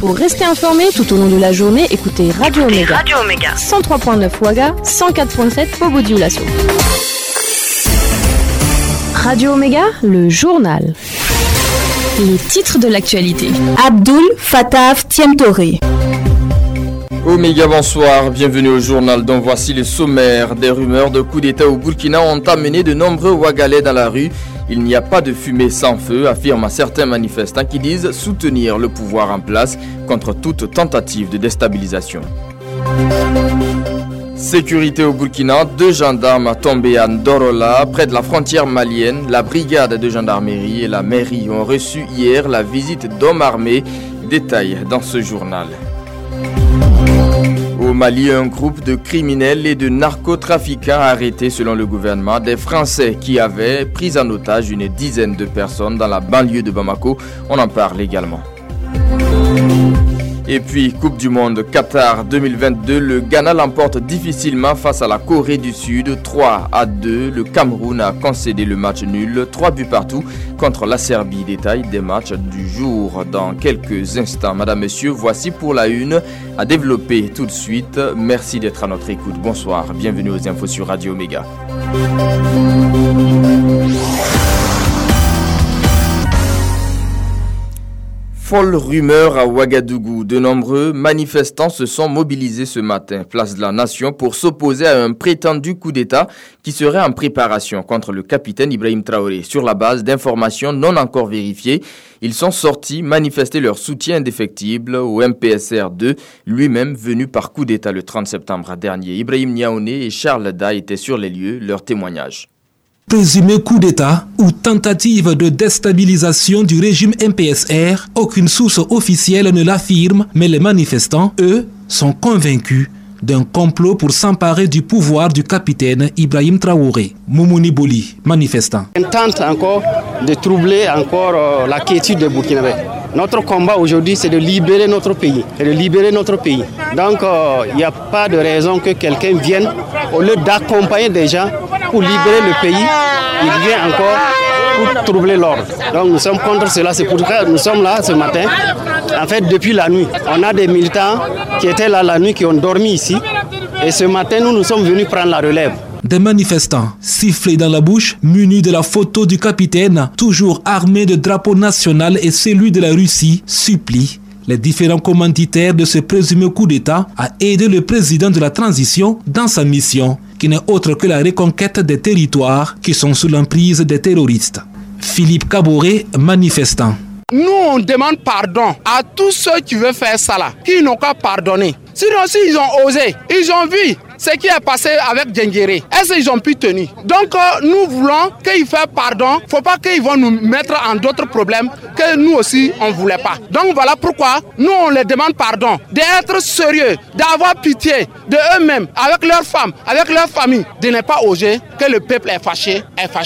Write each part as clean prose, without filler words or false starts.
Pour rester informé tout au long de la journée, écoutez Radio Omega. 103.9 Ouaga, 104.7 Bobo Dioulasso. Radio Omega, le journal. Les titres de l'actualité. Abdul Fattah Tiemtoré. Omega, bonsoir, bienvenue au journal dont voici le sommaire. Des rumeurs de coup d'État au Burkina ont amené de nombreux Ouagalais dans la rue. Il n'y a pas de fumée sans feu, affirment certains manifestants qui disent soutenir le pouvoir en place contre toute tentative de déstabilisation. Sécurité au Burkina, 2 gendarmes tombés à Ndorola, près de la frontière malienne. La brigade de gendarmerie et la mairie ont reçu hier la visite d'hommes armés. Détail dans ce journal. Au Mali, un groupe de criminels et de narcotrafiquants a arrêté, selon le gouvernement, des Français qui avaient pris en otage une dizaine de personnes dans la banlieue de Bamako. On en parle également. Et puis, Coupe du Monde Qatar 2022, le Ghana l'emporte difficilement face à la Corée du Sud, 3-2. Le Cameroun a concédé le match nul, 3 buts partout contre la Serbie. Détail des matchs du jour dans quelques instants. Madame, Messieurs, voici pour la une à développer tout de suite. Merci d'être à notre écoute. Bonsoir, bienvenue aux infos sur Radio Omega. Folle rumeur à Ouagadougou. De nombreux manifestants se sont mobilisés ce matin, place de la Nation, pour s'opposer à un prétendu coup d'État qui serait en préparation contre le capitaine Ibrahim Traoré. Sur la base d'informations non encore vérifiées, ils sont sortis manifester leur soutien indéfectible au MPSR2, lui-même venu par coup d'État le 30 septembre dernier. Ibrahim Niaoné et Charles Da étaient sur les lieux, leur témoignage. Présumé coup d'État ou tentative de déstabilisation du régime MPSR, aucune source officielle ne l'affirme, mais les manifestants, eux, sont convaincus d'un complot pour s'emparer du pouvoir du capitaine Ibrahim Traoré. Moumouni Boli, manifestant. On tente encore de troubler la quiétude des Burkinabés. Notre combat aujourd'hui, c'est de libérer notre pays. Donc, il n'y a pas de raison que quelqu'un vienne, au lieu d'accompagner des gens pour libérer le pays, il vient encore pour troubler l'ordre. Donc, nous sommes contre cela. C'est pour ça que nous sommes là ce matin. En fait, depuis la nuit, on a des militants qui étaient là la nuit, qui ont dormi ici. Et ce matin, nous sommes venus prendre la relève. Des manifestants, sifflés dans la bouche, munis de la photo du capitaine, toujours armés de drapeau national et celui de la Russie, supplient les différents commanditaires de ce présumé coup d'État à aider le président de la transition dans sa mission, qui n'est autre que la reconquête des territoires qui sont sous l'emprise des terroristes. Philippe Kaboré, manifestant. Nous, on demande pardon à tous ceux qui veulent faire ça là, qui n'ont qu'à pardonner. Sinon, s'ils ont osé, ils ont vu ce qui est passé avec Djenguéré. Est-ce qu'ils ont pu tenir? Donc, nous voulons qu'ils fassent pardon. Il ne faut pas qu'ils vont nous mettre en d'autres problèmes que nous aussi, on ne voulait pas. Donc, voilà pourquoi nous, on les demande pardon, d'être sérieux, d'avoir pitié de eux-mêmes, avec leurs femmes, avec leurs familles, de ne pas oser que le peuple est fâché.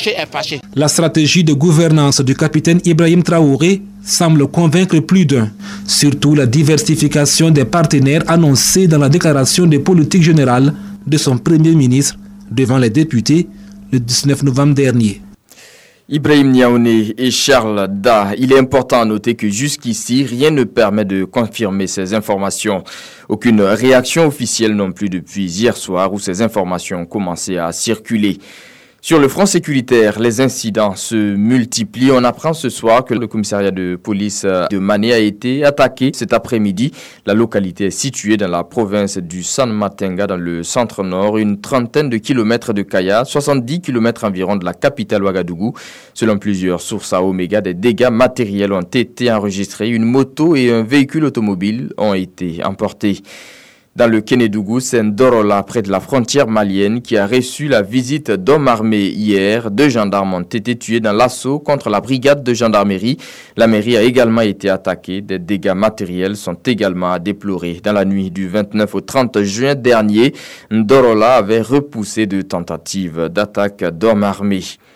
La stratégie de gouvernance du capitaine Ibrahim Traoré semble convaincre plus d'un, surtout la diversification des partenaires annoncée dans la déclaration de politique générale de son premier ministre devant les députés le 19 novembre dernier. Ibrahim Niaoné et Charles Da, il est important à noter que jusqu'ici, rien ne permet de confirmer ces informations. Aucune réaction officielle non plus depuis hier soir où ces informations ont commencé à circuler. Sur le front sécuritaire, les incidents se multiplient. On apprend ce soir que le commissariat de police de Mané a été attaqué cet après-midi. La localité est située dans la province du San Matenga, dans le centre-nord, une trentaine de kilomètres de Kaya, 70 kilomètres environ de la capitale Ouagadougou. Selon plusieurs sources à Omega, des dégâts matériels ont été enregistrés. Une moto et un véhicule automobile ont été emportés. Dans le Kénédougou, c'est Ndorola, près de la frontière malienne, qui a reçu la visite d'hommes armés hier. 2 gendarmes ont été tués dans l'assaut contre la brigade de gendarmerie. La mairie a également été attaquée. Des dégâts matériels sont également à déplorer. Dans la nuit du 29 au 30 juin dernier, Ndorola avait repoussé 2 tentatives d'attaque d'hommes armés.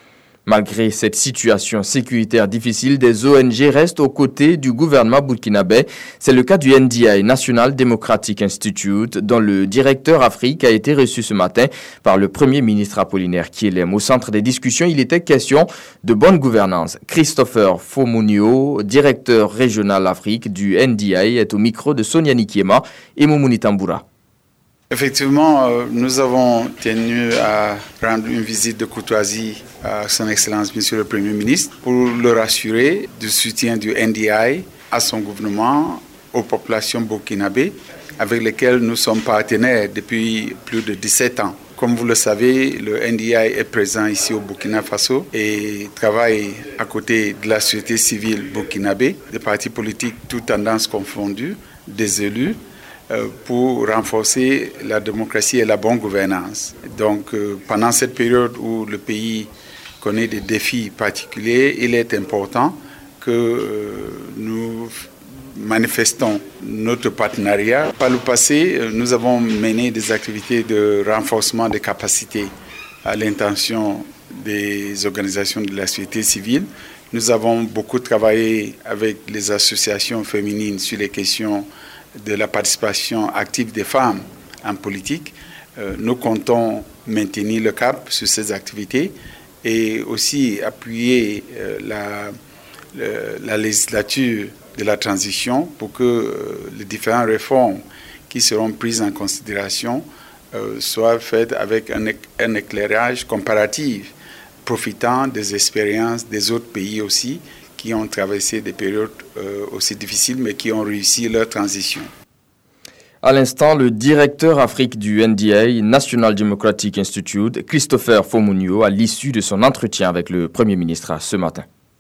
Malgré cette situation sécuritaire difficile, des ONG restent aux côtés du gouvernement burkinabé. C'est le cas du NDI, National Democratic Institute, dont le directeur Afrique a été reçu ce matin par le Premier ministre Apollinaire Kyelem. Au centre des discussions, il était question de bonne gouvernance. Christopher Fomunio, directeur régional Afrique du NDI, est au micro de Sonia Nikiema et Moumouni Tamboura. Effectivement, nous avons tenu à rendre une visite de courtoisie à son Excellence, Monsieur le Premier ministre, pour le rassurer du soutien du NDI à son gouvernement, aux populations burkinabées, avec lesquelles nous sommes partenaires depuis plus de 17 ans. Comme vous le savez, le NDI est présent ici au Burkina Faso et travaille à côté de la société civile burkinabé, des partis politiques toutes tendances confondues, des élus, pour renforcer la démocratie et la bonne gouvernance. Donc, pendant cette période où le pays connaît des défis particuliers, il est important que nous manifestons notre partenariat. Par le passé, nous avons mené des activités de renforcement des capacités à l'intention des organisations de la société civile. Nous avons beaucoup travaillé avec les associations féminines sur les questions de la participation active des femmes en politique. Nous comptons maintenir le cap sur ces activités et aussi appuyer la législature de la transition pour que les différentes réformes qui seront prises en considération soient faites avec un éclairage comparatif, profitant des expériences des autres pays aussi, qui ont traversé des périodes aussi difficiles, mais qui ont réussi leur transition. À l'instant, le directeur Afrique du NDI, National Democratic Institute, Christopher Fomunio, à l'issue de son entretien avec le Premier ministre ce matin.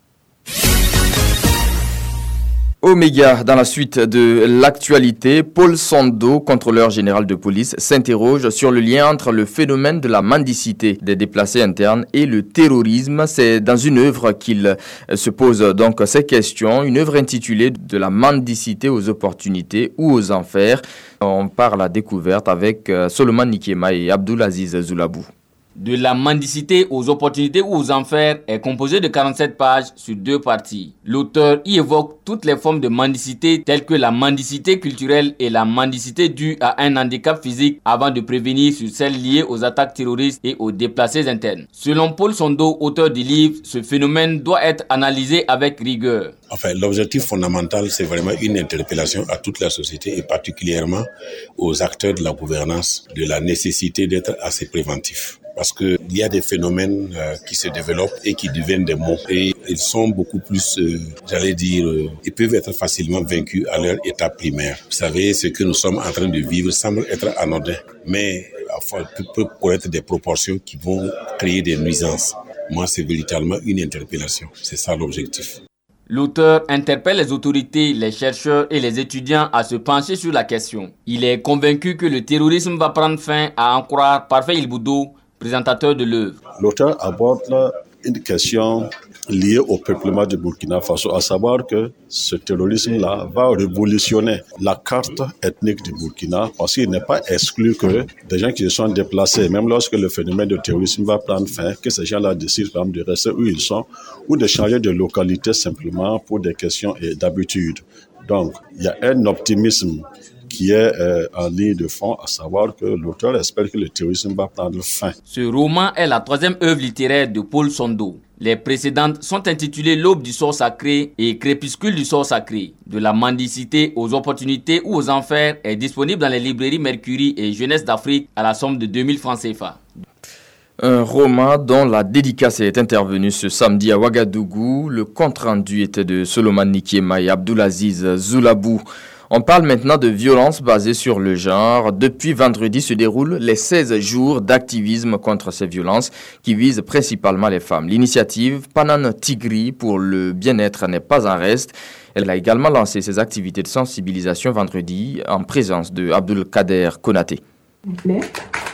Oméga, dans la suite de l'actualité, Paul Sondo, contrôleur général de police, s'interroge sur le lien entre le phénomène de la mendicité des déplacés internes et le terrorisme. C'est dans une œuvre qu'il se pose donc ces questions, une œuvre intitulée « De la mendicité aux opportunités ou aux enfers ». On part à la découverte avec Solomon Nikiema et Abdulaziz Zoulabou. De la mendicité aux opportunités ou aux enfers est composé de 47 pages sur 2 parties. L'auteur y évoque toutes les formes de mendicité telles que la mendicité culturelle et la mendicité due à un handicap physique avant de prévenir sur celles liées aux attaques terroristes et aux déplacés internes. Selon Paul Sondo, auteur du livre, ce phénomène doit être analysé avec rigueur. Enfin, l'objectif fondamental, c'est vraiment une interpellation à toute la société et particulièrement aux acteurs de la gouvernance de la nécessité d'être assez préventifs. Parce qu'il y a des phénomènes qui se développent et qui deviennent des mots. Et ils sont beaucoup plus, ils peuvent être facilement vaincus à leur état primaire. Vous savez, ce que nous sommes en train de vivre semble être anodin, mais peut connaître des proportions qui vont créer des nuisances. Moi, c'est véritablement une interpellation. C'est ça l'objectif. L'auteur interpelle les autorités, les chercheurs et les étudiants à se pencher sur la question. Il est convaincu que le terrorisme va prendre fin, à en croire Parfait Ilboudo, présentateur de l'œuvre. L'auteur aborde une question liée au peuplement du Burkina Faso, à savoir que ce terrorisme-là va révolutionner la carte ethnique du Burkina, parce qu'il n'est pas exclu que des gens qui se sont déplacés, même lorsque le phénomène de terrorisme va prendre fin, que ces gens-là décident par exemple de rester où ils sont ou de changer de localité simplement pour des questions d'habitude. Donc, il y a un optimisme qui est en ligne de fond, à savoir que l'auteur espère que le terrorisme va prendre fin. Ce roman est la 3e œuvre littéraire de Paul Sondo. Les précédentes sont intitulées L'aube du sort sacré et Crépuscule du sort sacré. De la mendicité aux opportunités ou aux enfers est disponible dans les librairies Mercury et Jeunesse d'Afrique à la somme de 2000 francs CFA. Un roman dont la dédicace est intervenue ce samedi à Ouagadougou. Le compte-rendu était de Solomon Nikiema et Abdulaziz Zoulabou. On parle maintenant de violences basées sur le genre. Depuis vendredi se déroulent les 16 jours d'activisme contre ces violences qui visent principalement les femmes. L'initiative Panan Tigri pour le bien-être n'est pas en reste. Elle a également lancé ses activités de sensibilisation vendredi en présence de Abdul Kader Konaté.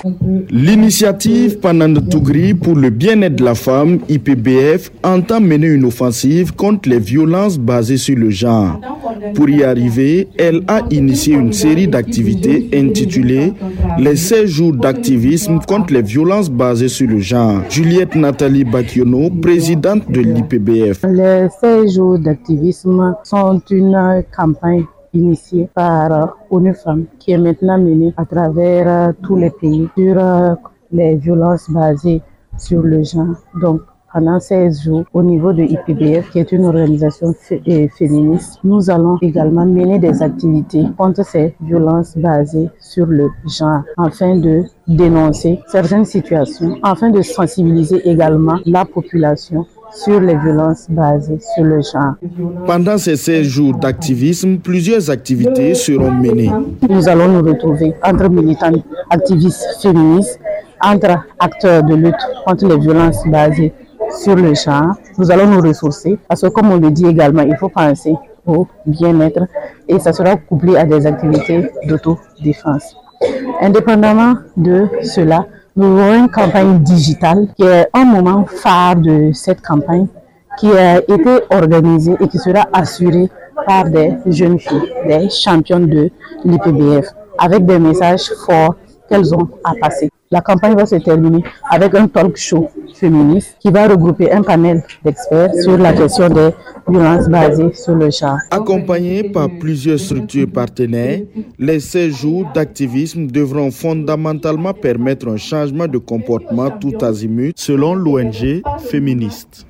L'initiative Pananda Tougri pour le bien-être de la femme, IPBF, entend mener une offensive contre les violences basées sur le genre. Pour y arriver, elle a initié une série d'activités intitulées « Les 16 jours d'activisme contre les violences basées sur le genre ». Juliette Nathalie Bakiono, présidente de l'IPBF. Les 16 jours d'activisme sont une campagne initiée par ONU Femmes qui est maintenant menée à travers tous les pays sur les violences basées sur le genre. Donc, pendant 16 jours, au niveau de IPBF, qui est une organisation féministe, nous allons également mener des activités contre ces violences basées sur le genre, afin de dénoncer certaines situations, afin de sensibiliser également la population sur les violences basées sur le genre. Pendant ces 16 jours d'activisme, plusieurs activités seront menées. Nous allons nous retrouver entre militants, activistes féministes, entre acteurs de lutte contre les violences basées sur le genre. Nous allons nous ressourcer parce que, comme on le dit également, il faut penser au bien-être et ça sera couplé à des activités d'autodéfense. Indépendamment de cela, nous aurons une campagne digitale qui est un moment phare de cette campagne qui a été organisée et qui sera assurée par des jeunes filles, des championnes de l'IPBF, avec des messages forts qu'elles ont à passer. La campagne va se terminer avec un talk show féministe qui va regrouper un panel d'experts sur la question des violences basées sur le genre. Accompagnés par plusieurs structures partenaires, les 16 jours d'activisme devront fondamentalement permettre un changement de comportement tout azimut selon l'ONG féministe.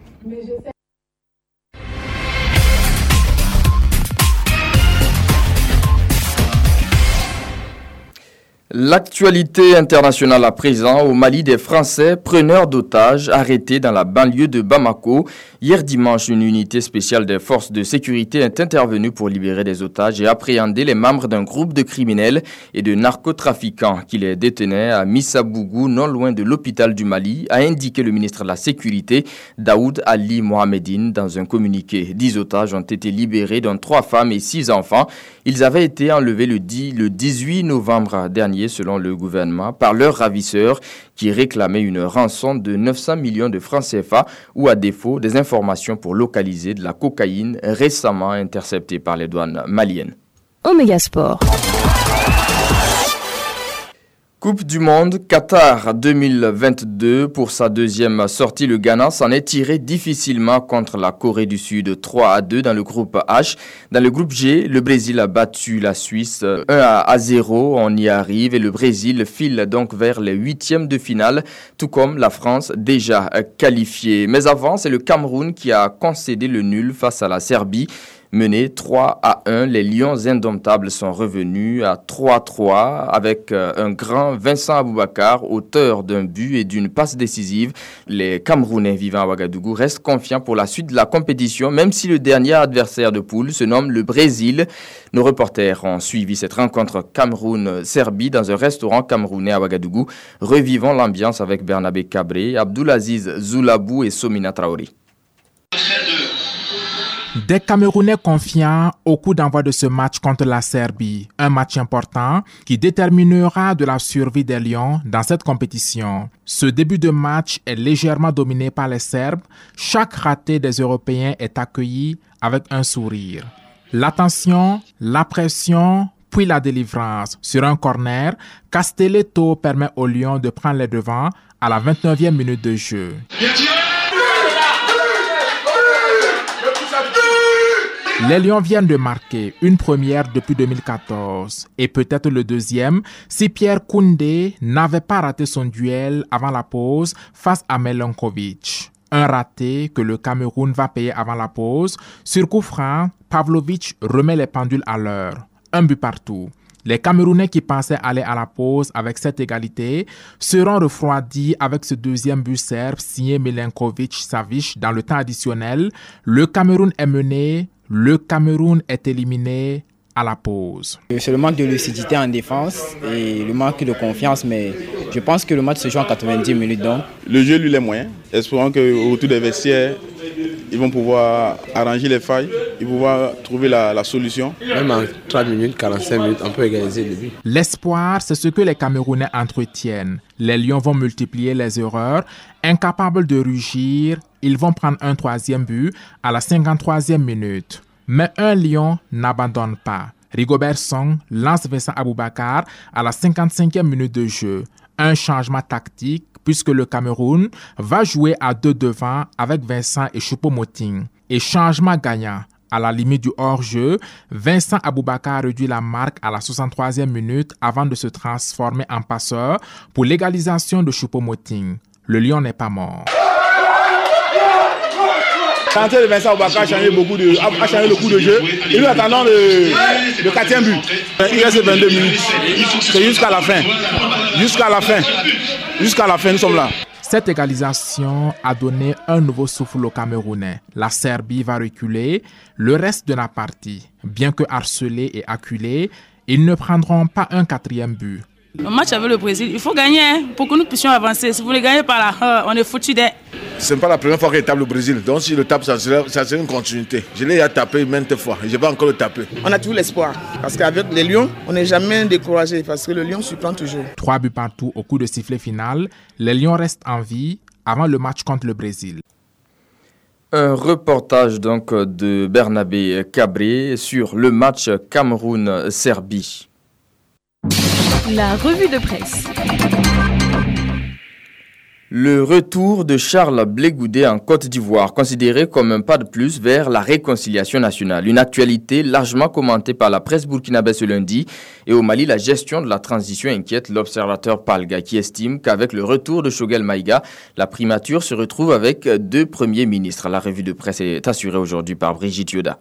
L'actualité internationale à présent, au Mali, des Français preneurs d'otages arrêtés dans la banlieue de Bamako. Hier dimanche, une unité spéciale des forces de sécurité est intervenue pour libérer des otages et appréhender les membres d'un groupe de criminels et de narcotrafiquants qui les détenaient à Missabougou, non loin de l'hôpital du Mali, a indiqué le ministre de la Sécurité, Daoud Ali Mohamedine, dans un communiqué. 10 otages ont été libérés, dont 3 femmes et 6 enfants. Ils avaient été enlevés le 18 novembre dernier, selon le gouvernement, par leurs ravisseurs qui réclamaient une rançon de 900 millions de francs CFA ou à défaut des informations pour localiser de la cocaïne récemment interceptée par les douanes maliennes. Omega Sport. Coupe du Monde Qatar 2022. Pour sa deuxième sortie, le Ghana s'en est tiré difficilement contre la Corée du Sud 3-2 dans le groupe H. Dans le groupe G, le Brésil a battu la Suisse 1-0. On y arrive et le Brésil file donc vers les huitièmes de finale, tout comme la France déjà qualifiée. Mais avant, c'est le Cameroun qui a concédé le nul face à la Serbie. Menés 3-1, les Lions indomptables sont revenus à 3-3 avec un grand Vincent Aboubakar, auteur d'un but et d'une passe décisive. Les Camerounais vivant à Ouagadougou restent confiants pour la suite de la compétition, même si le dernier adversaire de poule se nomme le Brésil. Nos reporters ont suivi cette rencontre Cameroun-Serbie dans un restaurant camerounais à Ouagadougou. Revivons l'ambiance avec Bernabé Cabré, Abdoulaziz Zoulabou et Somina Traoré. Des Camerounais confiants au coup d'envoi de ce match contre la Serbie. Un match important qui déterminera de la survie des Lions dans cette compétition. Ce début de match est légèrement dominé par les Serbes. Chaque raté des Européens est accueilli avec un sourire. L'attention, la pression, puis la délivrance. Sur un corner, Castelletto permet aux Lions de prendre les devants à la 29e minute de jeu. Les Lions viennent de marquer une première depuis 2014 et peut-être le deuxième si Pierre Koundé n'avait pas raté son duel avant la pause face à Milenkovic. Un raté que le Cameroun va payer avant la pause. Sur coup franc, Pavlovic remet les pendules à l'heure. Un but partout. Les Camerounais qui pensaient aller à la pause avec cette égalité seront refroidis avec ce deuxième but serbe signé Milenkovic-Savic dans le temps additionnel. Le Cameroun est mené, le Cameroun est éliminé à la pause. C'est le manque de lucidité en défense et le manque de confiance, mais je pense que le match se joue en 90 minutes. Donc. Le jeu, lui, les moyens. Espérons qu'autour des vestiaires, ils vont pouvoir arranger les failles, ils vont pouvoir trouver la solution. Même en 30 minutes, 45 minutes, on peut égaliser le but. L'espoir, c'est ce que les Camerounais entretiennent. Les Lions vont multiplier les erreurs. Incapables de rugir, ils vont prendre un 3e but à la 53e minute. Mais un Lion n'abandonne pas. Rigobert Song lance Vincent Aboubakar à la 55e minute de jeu. Un changement tactique puisque le Cameroun va jouer à 2 devant avec Vincent et Choupo-Moting. Et changement gagnant. À la limite du hors-jeu, Vincent Aboubakar réduit la marque à la 63e minute avant de se transformer en passeur pour l'égalisation de Choupo-Moting. Le Lion n'est pas mort. L'entrée de Vincent Aboubakar a changé le coup de jeu. Et nous attendons le 4e but. Il reste 22 minutes. C'est jusqu'à la fin. Jusqu'à la fin, nous sommes là. Cette égalisation a donné un nouveau souffle aux Camerounais. La Serbie va reculer. Le reste de la partie, bien que harcelés et acculés, ils ne prendront pas un 4e but. Le match avec le Brésil, il faut gagner pour que nous puissions avancer. Si vous ne gagnez pas là, on est foutu d'être. Ce n'est pas la première fois qu'il tape le Brésil. Donc si le tape, ça serait une continuité. Je l'ai tapé maintes fois et je vais encore le taper. On a toujours l'espoir. Parce qu'avec les Lions, on n'est jamais découragé. Parce que le Lion surprend toujours. 3 buts partout au coup de sifflet final. Les Lions restent en vie avant le match contre le Brésil. Un reportage donc de Bernabé Cabré sur le match Cameroun-Serbie. La revue de presse. Le retour de Charles Blé Goudé en Côte d'Ivoire, considéré comme un pas de plus vers la réconciliation nationale. Une actualité largement commentée par la presse burkinabé ce lundi. Et au Mali, la gestion de la transition inquiète l'observateur Palga, qui estime qu'avec le retour de Choguel Maïga, la primature se retrouve avec 2 premiers ministres. La revue de presse est assurée aujourd'hui par Brigitte Yoda.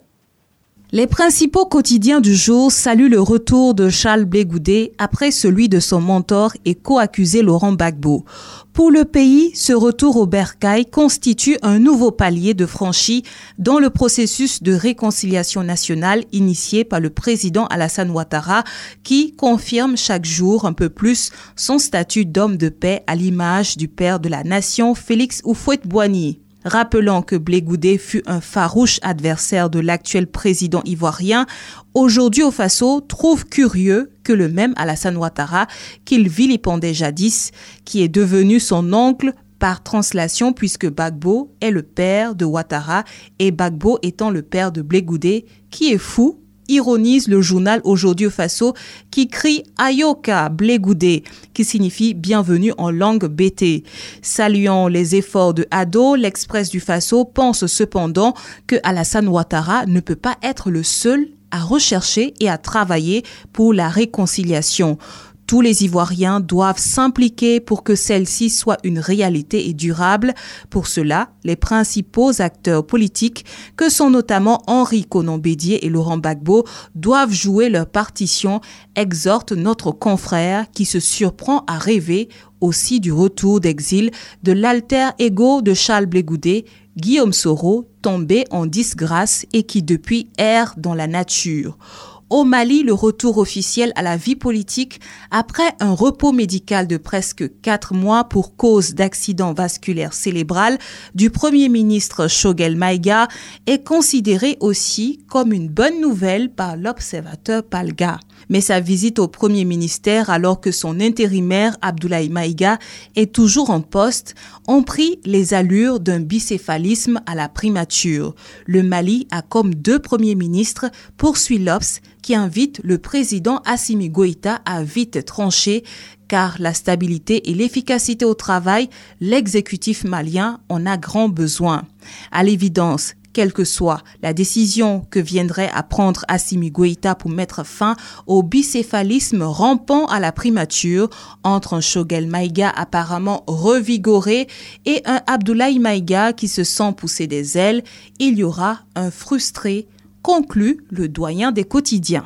Les principaux quotidiens du jour saluent le retour de Charles Blé Goudé après celui de son mentor et co-accusé Laurent Gbagbo. Pour le pays, ce retour au bercail constitue un nouveau palier de franchi dans le processus de réconciliation nationale initié par le président Alassane Ouattara qui confirme chaque jour un peu plus son statut d'homme de paix à l'image du père de la nation Félix Houphouët-Boigny. Rappelant que Blé Goudé fut un farouche adversaire de l'actuel président ivoirien, aujourd'hui au Faso trouve curieux que le même Alassane Ouattara, qu'il vilipendait jadis, qui est devenu son oncle par translation puisque Gbagbo est le père de Ouattara et Gbagbo étant le père de Blé Goudé, qui est fou, ironise le journal Aujourd'hui au Faso qui crie Ayoka Blé Goudé, qui signifie bienvenue en langue BT. Saluant les efforts de Ado, l'Express du Faso pense cependant que Alassane Ouattara ne peut pas être le seul à rechercher et à travailler pour la réconciliation. Tous les Ivoiriens doivent s'impliquer pour que celle-ci soit une réalité et durable. Pour cela, les principaux acteurs politiques, que sont notamment Henri Konan Bédié et Laurent Gbagbo, doivent jouer leur partition, exhorte notre confrère qui se surprend à rêver aussi du retour d'exil de l'alter ego de Charles Blé Goudé, Guillaume Soro, tombé en disgrâce et qui depuis erre dans la nature. Au Mali, le retour officiel à la vie politique après un repos médical de presque 4 mois pour cause d'accident vasculaire cérébral du Premier ministre Choguel Maïga est considéré aussi comme une bonne nouvelle par l'observateur Palga. Mais sa visite au Premier ministère alors que son intérimaire Abdoulaye Maïga est toujours en poste ont pris les allures d'un bicéphalisme à la primature. Le Mali a comme 2 premiers ministres, poursuit l'Obs, qui invite le président Assimi Goïta à vite trancher car la stabilité et l'efficacité au travail, l'exécutif malien en a grand besoin. À l'évidence, quelle que soit la décision que viendrait à prendre Assimi Goïta pour mettre fin au bicéphalisme rampant à la primature entre un Choguel Maïga apparemment revigoré et un Abdoulaye Maïga qui se sent pousser des ailes, il y aura un frustré, conclut le doyen des quotidiens.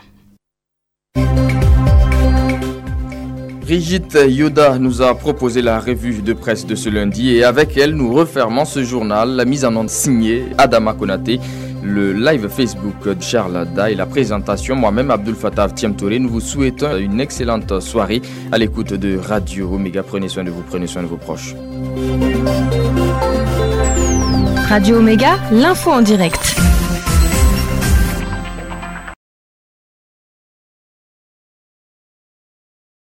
Brigitte Yoda nous a proposé la revue de presse de ce lundi et avec elle, nous refermons ce journal. La mise en onde signée Adama Konaté, le live Facebook de Charles Da et la présentation, moi-même Abdul Fattah Thiamtouré. Nous vous souhaitons une excellente soirée à l'écoute de Radio Omega. Prenez soin de vous, prenez soin de vos proches. Radio Omega, l'info en direct.